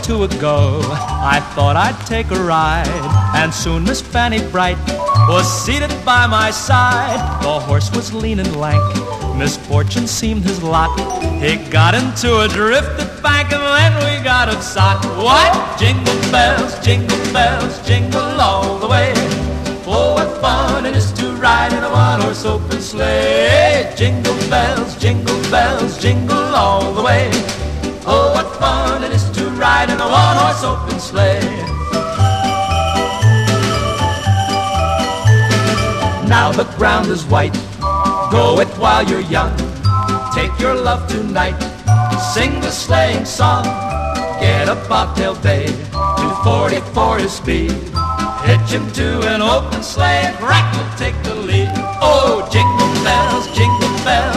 two ago, I thought I'd take a ride, and soon Miss Fanny Bright was seated by my side. The horse was lean and lank, misfortune seemed his lot. He got into a drifted bank, and then we got upsot. What? Jingle bells, jingle all the way. Oh, what fun it is to ride in a one-horse open sleigh. Jingle bells, jingle all the way. Oh, what fun it is to ride in a one-horse open sleigh. Now the ground is white, go it while you're young. Take your love tonight, sing the sleighing song. Get a bobtail bay, 244 his speed. Hitch him to an open sleigh, and crack will take the lead. Oh, jingle bells,